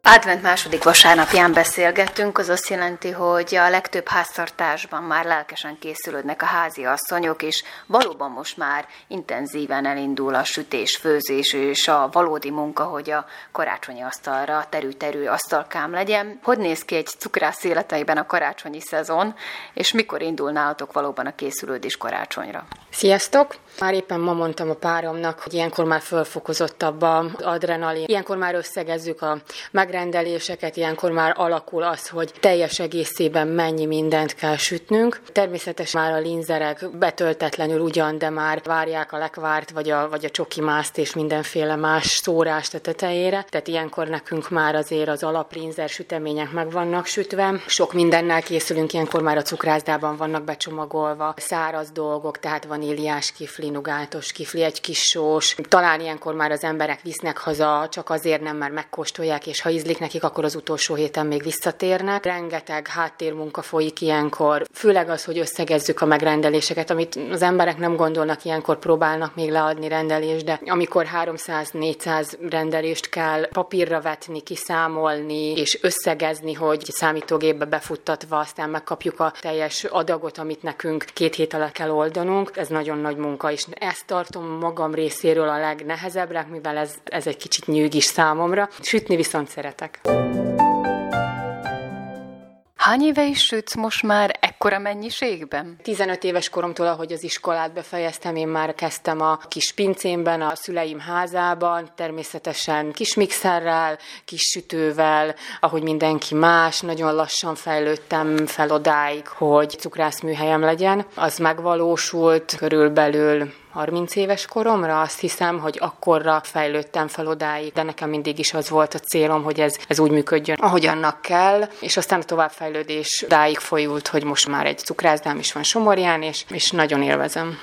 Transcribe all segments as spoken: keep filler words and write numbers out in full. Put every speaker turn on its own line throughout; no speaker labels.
Advent második vasárnapján beszélgettünk, az azt jelenti, hogy a legtöbb háztartásban már lelkesen készülődnek a házi asszonyok, és valóban most már intenzíven elindul a sütés, főzés és a valódi munka, hogy a karácsonyi asztalra terű-terű asztalkám legyen. Hogy néz ki egy cukrász életeiben a karácsonyi szezon, és mikor indul nálatok valóban a készülődés karácsonyra?
Sziasztok! Már éppen ma mondtam a páromnak, hogy ilyenkor már fölfokozottabb az adrenalin. Ilyenkor már összegezzük a megrendeléseket, ilyenkor már alakul az, hogy teljes egészében mennyi mindent kell sütnünk. Természetesen már a linzerek betöltetlenül ugyan, de már várják a lekvárt, vagy a, vagy a csoki mászt és mindenféle más szórást a tetejére. Tehát ilyenkor nekünk már azért az alaplinzer sütemények meg vannak sütve. Sok mindennel készülünk, ilyenkor már a cukrászdában vannak becsomagolva száraz dolgok, tehát vaníliás kifli, nugátos kifli, egy kis sós. Talán ilyenkor már az emberek visznek haza, csak azért nem, mert megkóstolják, és ha ízlik nekik, akkor az utolsó héten még visszatérnek. Rengeteg háttérmunka folyik ilyenkor, főleg az, hogy összegezzük a megrendeléseket, amit az emberek nem gondolnak, ilyenkor próbálnak még leadni rendelést, de amikor háromszáz-négyszáz rendelést kell papírra vetni, kiszámolni, és összegezni, hogy számítógépbe befuttatva aztán megkapjuk a teljes adagot, amit nekünk két hét alatt kell oldanunk, ez nagyon nagy munka, és ezt tartom magam részéről a legnehezebbre, mivel ez, ez egy kicsit nyűgis számomra. Sütni viszont szeretek.
Hány éve is sütsz most már ekkora mennyiségben?
tizenöt éves koromtól, ahogy az iskolát befejeztem, én már kezdtem a kis pincémben, a szüleim házában, természetesen kis mixerrel, kis sütővel, ahogy mindenki más, nagyon lassan fejlődtem fel odáig, hogy cukrászműhelyem legyen. Az megvalósult körülbelül harminc éves koromra, azt hiszem, hogy akkorra fejlődtem fel odáig, de nekem mindig is az volt a célom, hogy ez, ez úgy működjön, ahogy annak kell, és aztán a továbbfejlődés odáig folyult, hogy most már egy cukrászdám is van Somorján, és, és nagyon élvezem.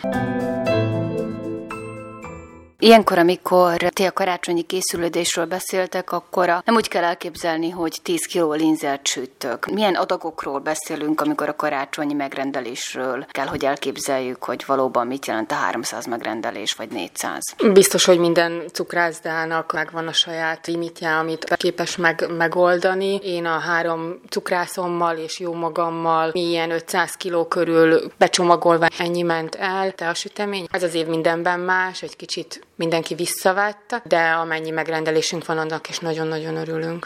Ilyenkor, amikor ti a karácsonyi készülődésről beszéltek, akkor a, nem úgy kell elképzelni, hogy tíz kiló linzert sütök. Milyen adagokról beszélünk, amikor a karácsonyi megrendelésről kell, hogy elképzeljük, hogy valóban mit jelent a háromszáz megrendelés, vagy négyszáz?
Biztos, hogy minden cukrászdának megvan a saját limitje, amit képes meg, megoldani. Én a három cukrászommal és jó magammal ilyen ötszáz kiló körül becsomagolva ennyi ment el, te a sütemény. Ez az év mindenben más, egy kicsit mindenki visszavett, de amennyi megrendelésünk van, annak is nagyon-nagyon örülünk.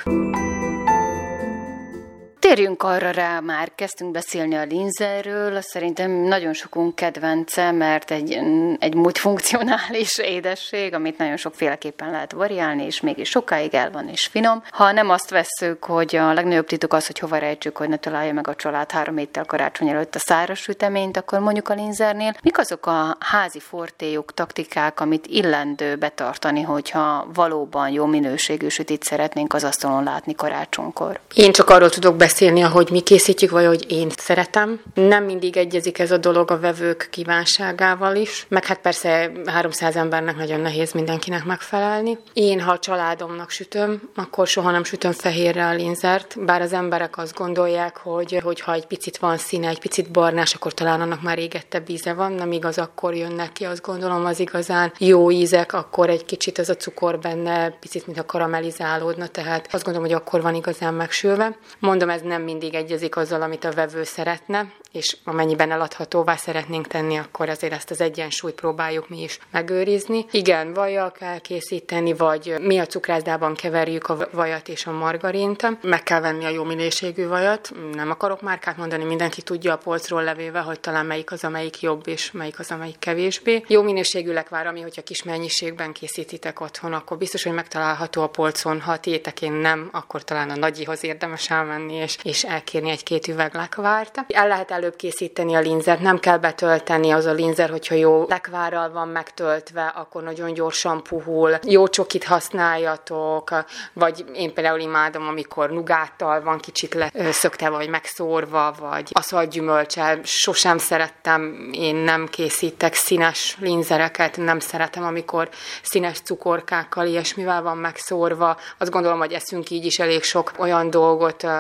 Térjünk arra rá, már kezdtünk beszélni a linzerről, szerintem nagyon sokunk kedvence, mert egy, egy multifunkcionális édesség, amit nagyon sokféleképpen lehet variálni, és mégis sokáig el van és finom. Ha nem azt vesszük, hogy a legnagyobb titok az, hogy hova rejtsük, hogy ne találja meg a család három héttel karácsony előtt a száraz süteményt, akkor mondjuk a linzernél mik azok a házi fortélyok, taktikák, amit illendő betartani, hogyha valóban jó minőségű sütit szeretnénk az asztalon látni karácsonykor?
Én csak arról tudok beszélni, beszélni, ahogy mi készítjük, vagy hogy én szeretem. Nem mindig egyezik ez a dolog a vevők kívánságával is, meg hát persze háromszáz embernek nagyon nehéz mindenkinek megfelelni. Én, ha a családomnak sütöm, akkor soha nem sütöm fehérre a linzert, bár az emberek azt gondolják, hogy, hogy ha egy picit van színe, egy picit barnás, akkor talán annak már égettebb íze van, nem igaz, akkor jönnek ki, azt gondolom az igazán jó ízek, akkor egy kicsit ez a cukor benne, picit mint a karamellizálódna, tehát azt gondolom, hogy akkor van igazán megsülve. Mondom, ez nem mindig egyezik azzal, amit a vevő szeretne, és amennyiben eladhatóvá szeretnénk tenni, akkor azért ezt az egyensúlyt próbáljuk mi is megőrizni. Igen, vajjal kell készíteni, vagy mi a cukrászdában keverjük a vajat és a margarint. Meg kell venni a jó minőségű vajat. Nem akarok márkát mondani, mindenki tudja a polcról levéve, hogy talán melyik az, amelyik jobb, és melyik az, amelyik kevésbé. Jó minőségű lekvár, ami, hogyha kis mennyiségben készítitek otthon, akkor biztos, hogy megtalálható a polcon. Ha tiétekén nem, akkor talán a nagyihoz érdemes elmenni, és, és elkérni egy-két üveg lekvárt. El lehet előbb készíteni a linzert, nem kell betölteni az a linzer, hogyha jó lekvárral van megtöltve, akkor nagyon gyorsan puhul. Jó csokit használjatok, vagy én például imádom, amikor nugáttal van kicsit leszökte, vagy megszórva, vagy aszalt gyümölccsel. Sosem szerettem, én nem készítek színes linzereket, nem szeretem, amikor színes cukorkákkal, ilyesmivel van megszórva. Azt gondolom, hogy eszünk így is elég sok olyan dolgot, amiben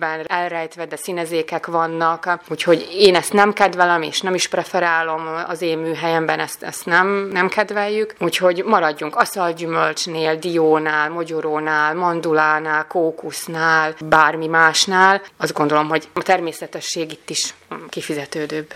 nyilván elrejtve, de színezékek vannak, úgyhogy én ezt nem kedvelem, és nem is preferálom az én műhelyemben, ezt, ezt nem, nem kedveljük, úgyhogy maradjunk aszalgyümölcsnél, diónál, mogyorónál, mandulánál, kókusznál, bármi másnál. Azt gondolom, hogy a természetesség itt is kifizetődőbb.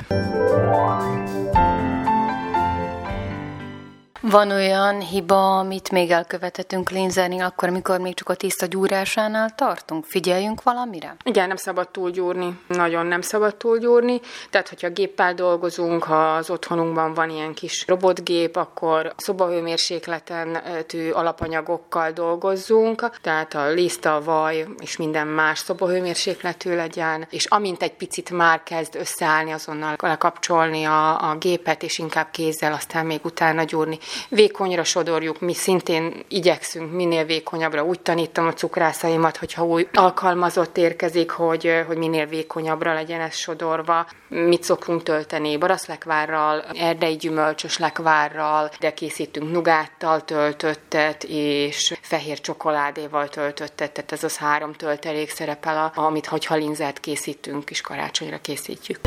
Van olyan hiba, amit még elkövethetünk lénzernél, akkor, amikor még csak a tiszta gyúrásánál tartunk? Figyeljünk valamire?
Igen, nem szabad túlgyúrni. Nagyon nem szabad túlgyúrni. Tehát, hogyha géppel dolgozunk, ha az otthonunkban van ilyen kis robotgép, akkor szobahőmérsékleten tű alapanyagokkal dolgozzunk. Tehát a liszt, a vaj és minden más szobahőmérsékletű legyen. És amint egy picit már kezd összeállni, azonnal lekapcsolni a, a gépet, és inkább kézzel, aztán még utána gyúrni. Vékonyra sodorjuk, mi szintén igyekszünk minél vékonyabbra. Úgy tanítom a cukrászaimat, hogyha új alkalmazott érkezik, hogy, hogy minél vékonyabbra legyen ez sodorva. Mit szoktunk tölteni? Baraszlekvárral, erdei gyümölcsös lekvárral, de készítünk nugáttal töltöttet, és fehér csokoládéval töltöttet, tehát ez az három töltelék szerepel, amit hogyha linzert készítünk, és karácsonyra készítjük.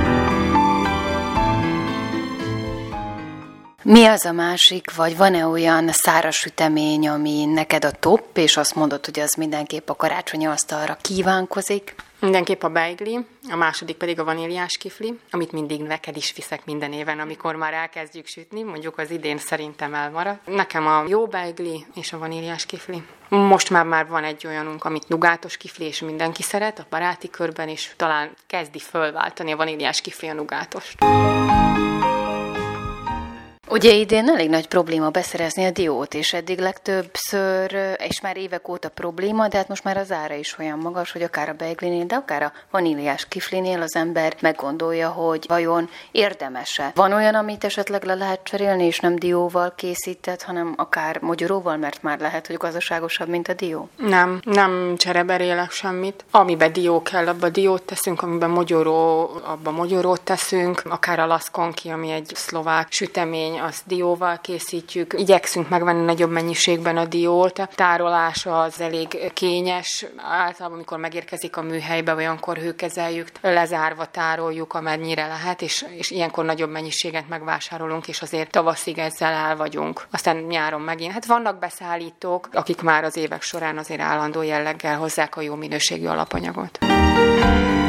Mi az a másik, vagy van-e olyan száraz sütemény, ami neked a top, és azt mondod, hogy az mindenképp a karácsonyi asztalra kívánkozik?
Mindenképp a beigli, a második pedig a vaníliás kifli, amit mindig neked is viszek minden éven, amikor már elkezdjük sütni, mondjuk az idén szerintem elmarad. Nekem a jó beigli és a vaníliás kifli. Most már, már van egy olyanunk, amit nugátos kifli, és mindenki szeret, a baráti körben is talán kezdi fölváltani a vaníliás kifli a nugátost.
Ugye idén elég nagy probléma beszerezni a diót, és eddig legtöbbször, és már évek óta probléma, de hát most már az ára is olyan magas, hogy akár a beiglinél, de akár a vaníliás kiflinél az ember meggondolja, hogy vajon érdemese. Van olyan, amit esetleg le lehet cserélni, és nem dióval készített, hanem akár mogyoróval, mert már lehet, hogy gazdaságosabb, mint a dió?
Nem, nem csereberélek semmit. Amiben dió kell, abba diót teszünk, amiben mogyoró, abba mogyorót teszünk, akár a laszkonki, ami egy szlovák sütemény, azt dióval készítjük. Igyekszünk megvenni nagyobb mennyiségben a diót. A tárolása az elég kényes. Általában, amikor megérkezik a műhelybe, olyankor hőkezeljük, lezárva tároljuk, amennyire lehet, és, és ilyenkor nagyobb mennyiséget megvásárolunk, és azért tavaszig ezzel el vagyunk. Aztán nyáron megint. Hát vannak beszállítók, akik már az évek során azért állandó jelleggel hozzák a jó minőségű alapanyagot.